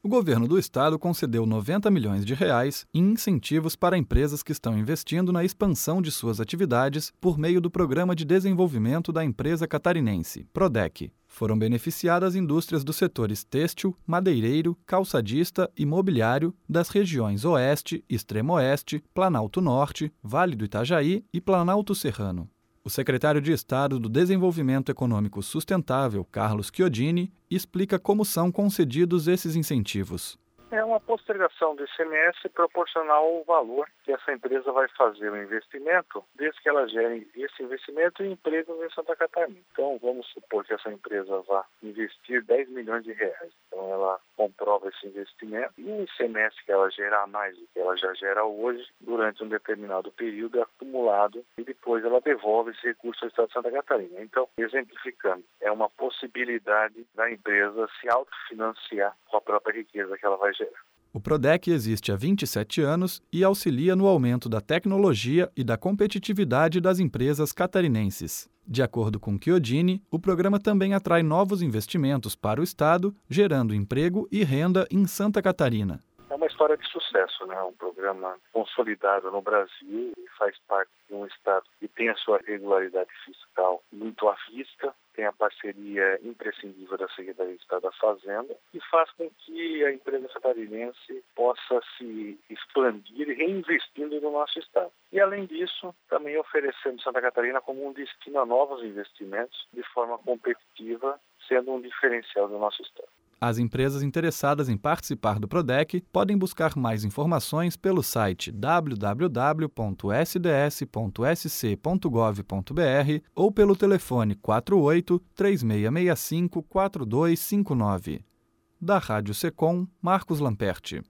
O governo do estado concedeu R$ 90 milhões em incentivos para empresas que estão investindo na expansão de suas atividades por meio do Programa de Desenvolvimento da Empresa Catarinense, PRODEC. Foram beneficiadas indústrias dos setores têxtil, madeireiro, calçadista e mobiliário das regiões Oeste, Extremo-Oeste, Planalto Norte, Vale do Itajaí e Planalto Serrano. O secretário de Estado do Desenvolvimento Econômico Sustentável, Carlos Chiodini, explica como são concedidos esses incentivos. É uma postergação do ICMS proporcional ao valor que essa empresa vai fazer o investimento, desde que ela gere esse investimento em empregos em Santa Catarina. Então, vamos supor que essa empresa vá investir R$ 10 milhões. Então, ela comprova esse investimento e o ICMS que ela gerar mais do que ela já gera hoje, durante um determinado período, é acumulado e depois ela devolve esse recurso ao Estado de Santa Catarina. Então, exemplificando, é uma possibilidade da empresa se autofinanciar com a própria riqueza que ela vai gerar. O PRODEC existe há 27 anos e auxilia no aumento da tecnologia e da competitividade das empresas catarinenses. De acordo com Chiodini, o programa também atrai novos investimentos para o estado, gerando emprego e renda em Santa Catarina. É uma história de sucesso, né? Um programa consolidado no Brasil e faz parte de um estado que tem a sua regularidade fiscal muito à vista, tem a parceria imprescindível da Secretaria de Estado da Fazenda e faz com que a empresa catarinense possa se expandir e reinvestindo no nosso estado. E, além disso, também oferecendo Santa Catarina como um destino a novos investimentos de forma competitiva, sendo um diferencial do nosso estado. As empresas interessadas em participar do PRODEC podem buscar mais informações pelo site www.sds.sc.gov.br ou pelo telefone 48 3665 4259. Da Rádio Secom, Marcos Lamperti.